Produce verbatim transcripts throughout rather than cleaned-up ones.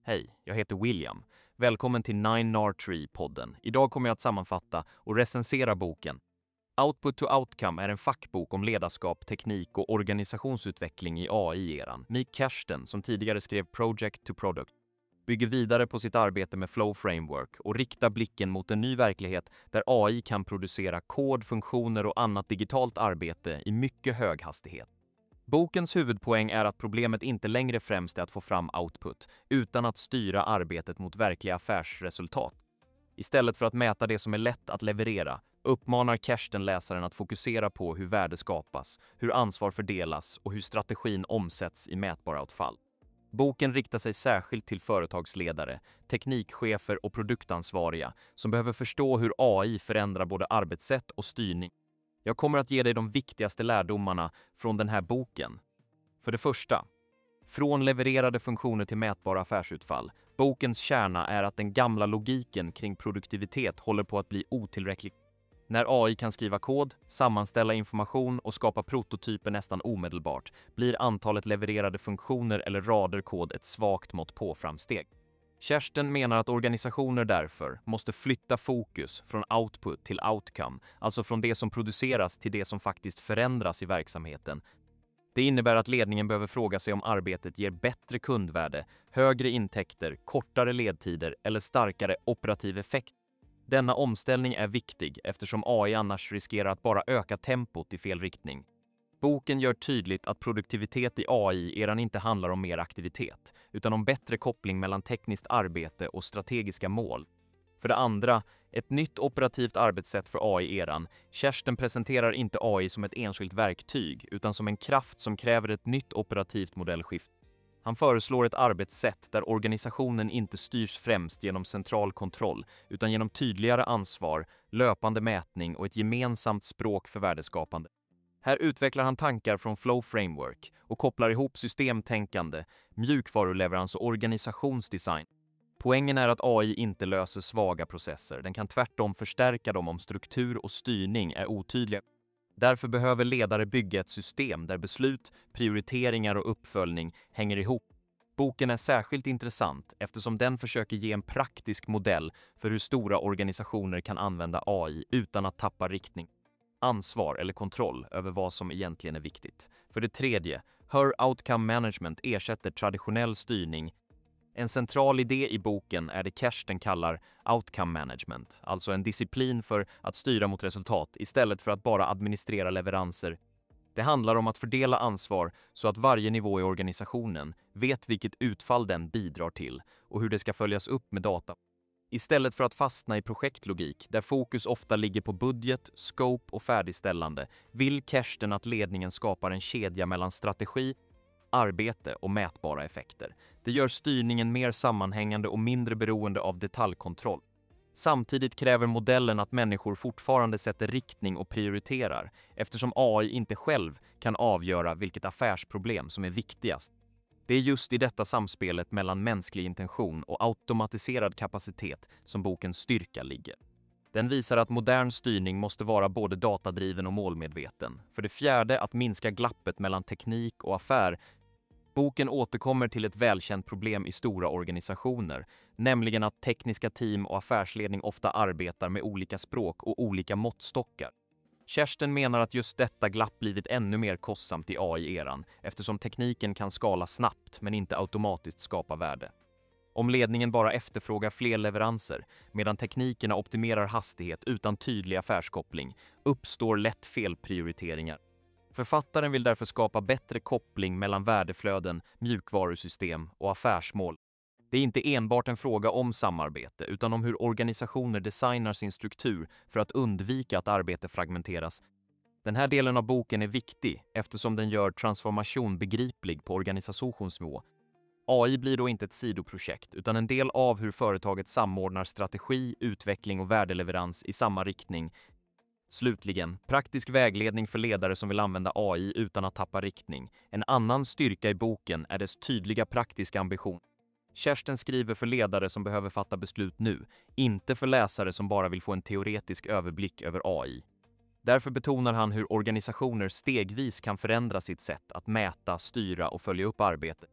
Hej, jag heter William. Välkommen till Nine Nar Tree-podden. Idag kommer jag att sammanfatta och recensera boken. Output to Outcome är en fackbok om ledarskap, teknik och organisationsutveckling i A I-eran. Mik Kersten, som tidigare skrev Project to Product, bygger vidare på sitt arbete med Flow Framework och riktar blicken mot en ny verklighet där A I kan producera kod, funktioner och annat digitalt arbete i mycket hög hastighet. Bokens huvudpoäng är att problemet inte längre främst är att få fram output, utan att styra arbetet mot verkliga affärsresultat. Istället för att mäta det som är lätt att leverera, uppmanar Kersten läsaren att fokusera på hur värde skapas, hur ansvar fördelas och hur strategin omsätts i mätbara utfall. Boken riktar sig särskilt till företagsledare, teknikchefer och produktansvariga som behöver förstå hur A I förändrar både arbetssätt och styrning. Jag kommer att ge dig de viktigaste lärdomarna från den här boken. För det första, från levererade funktioner till mätbara affärsutfall. Bokens kärna är att den gamla logiken kring produktivitet håller på att bli otillräcklig. När A I kan skriva kod, sammanställa information och skapa prototyper nästan omedelbart blir antalet levererade funktioner eller rader kod ett svagt mått på framsteg. Kersten menar att organisationer därför måste flytta fokus från output till outcome, alltså från det som produceras till det som faktiskt förändras i verksamheten. Det innebär att ledningen behöver fråga sig om arbetet ger bättre kundvärde, högre intäkter, kortare ledtider eller starkare operativ effekt. Denna omställning är viktig eftersom A I annars riskerar att bara öka tempot i fel riktning. Boken gör tydligt att produktivitet i A I-eran inte handlar om mer aktivitet, utan om bättre koppling mellan tekniskt arbete och strategiska mål. För det andra, ett nytt operativt arbetssätt för A I-eran. Kersten presenterar inte A I som ett enskilt verktyg, utan som en kraft som kräver ett nytt operativt modellskift. Han föreslår ett arbetssätt där organisationen inte styrs främst genom central kontroll, utan genom tydligare ansvar, löpande mätning och ett gemensamt språk för värdeskapande. Här utvecklar han tankar från Flow Framework och kopplar ihop systemtänkande, mjukvaruleverans och organisationsdesign. Poängen är att A I inte löser svaga processer, den kan tvärtom förstärka dem om struktur och styrning är otydliga. Därför behöver ledare bygga ett system där beslut, prioriteringar och uppföljning hänger ihop. Boken är särskilt intressant eftersom den försöker ge en praktisk modell för hur stora organisationer kan använda A I utan att tappa riktning, ansvar eller kontroll över vad som egentligen är viktigt. För det tredje, Her Outcome Management ersätter traditionell styrning. En central idé i boken är det Kersten kallar outcome management, alltså en disciplin för att styra mot resultat istället för att bara administrera leveranser. Det handlar om att fördela ansvar så att varje nivå i organisationen vet vilket utfall den bidrar till och hur det ska följas upp med data. Istället för att fastna i projektlogik, där fokus ofta ligger på budget, scope och färdigställande, vill Kersten att ledningen skapar en kedja mellan strategi, arbete och mätbara effekter. Det gör styrningen mer sammanhängande och mindre beroende av detaljkontroll. Samtidigt kräver modellen att människor fortfarande sätter riktning och prioriterar, eftersom A I inte själv kan avgöra vilket affärsproblem som är viktigast. Det är just i detta samspelet mellan mänsklig intention och automatiserad kapacitet som bokens styrka ligger. Den visar att modern styrning måste vara både datadriven och målmedveten. För det fjärde, att minska glappet mellan teknik och affär. Boken återkommer till ett välkänt problem i stora organisationer, nämligen att tekniska team och affärsledning ofta arbetar med olika språk och olika måttstockar. Kersten menar att just detta glapp blivit ännu mer kostsamt i A I-eran eftersom tekniken kan skala snabbt men inte automatiskt skapa värde. Om ledningen bara efterfrågar fler leveranser medan teknikerna optimerar hastighet utan tydlig affärskoppling uppstår lätt felprioriteringar. Författaren vill därför skapa bättre koppling mellan värdeflöden, mjukvarusystem och affärsmål. Det är inte enbart en fråga om samarbete utan om hur organisationer designar sin struktur för att undvika att arbete fragmenteras. Den här delen av boken är viktig eftersom den gör transformation begriplig på organisationsnivå. A I blir då inte ett sidoprojekt utan en del av hur företaget samordnar strategi, utveckling och värdeleverans i samma riktning. Slutligen, praktisk vägledning för ledare som vill använda A I utan att tappa riktning. En annan styrka i boken är dess tydliga praktiska ambition. Kersten skriver för ledare som behöver fatta beslut nu, inte för läsare som bara vill få en teoretisk överblick över A I. Därför betonar han hur organisationer stegvis kan förändra sitt sätt att mäta, styra och följa upp arbetet.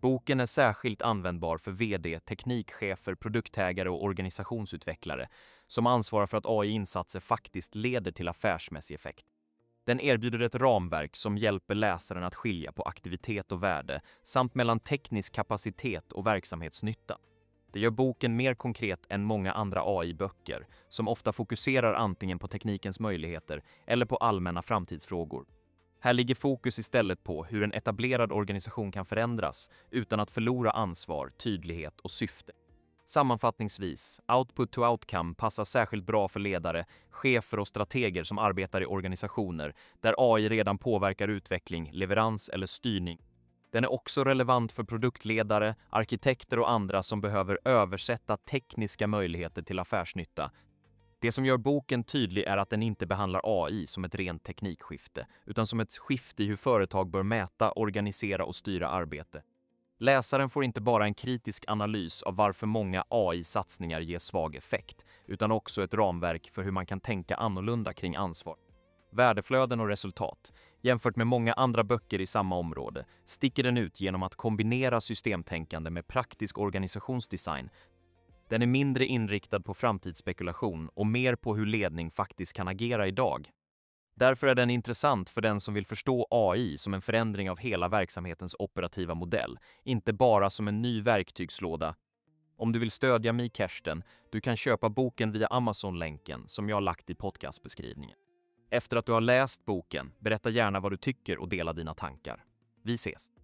Boken är särskilt användbar för V D, teknikchefer, produktägare och organisationsutvecklare som ansvarar för att A I-insatser faktiskt leder till affärsmässig effekt. Den erbjuder ett ramverk som hjälper läsaren att skilja på aktivitet och värde samt mellan teknisk kapacitet och verksamhetsnytta. Det gör boken mer konkret än många andra A I-böcker som ofta fokuserar antingen på teknikens möjligheter eller på allmänna framtidsfrågor. Här ligger fokus istället på hur en etablerad organisation kan förändras utan att förlora ansvar, tydlighet och syfte. Sammanfattningsvis, Output to Outcome passar särskilt bra för ledare, chefer och strateger som arbetar i organisationer där A I redan påverkar utveckling, leverans eller styrning. Den är också relevant för produktledare, arkitekter och andra som behöver översätta tekniska möjligheter till affärsnytta. Det som gör boken tydlig är att den inte behandlar A I som ett rent teknikskifte, utan som ett skifte i hur företag bör mäta, organisera och styra arbete. Läsaren får inte bara en kritisk analys av varför många A I-satsningar ger svag effekt, utan också ett ramverk för hur man kan tänka annorlunda kring ansvar. Värdeflöden och resultat. Jämfört med många andra böcker i samma område sticker den ut genom att kombinera systemtänkande med praktisk organisationsdesign. Den är mindre inriktad på framtidsspekulation och mer på hur ledning faktiskt kan agera idag. Därför är den intressant för den som vill förstå A I som en förändring av hela verksamhetens operativa modell, inte bara som en ny verktygslåda. Om du vill stödja mig, Kersten, du kan köpa boken via Amazon-länken som jag har lagt i podcastbeskrivningen. Efter att du har läst boken, berätta gärna vad du tycker och dela dina tankar. Vi ses!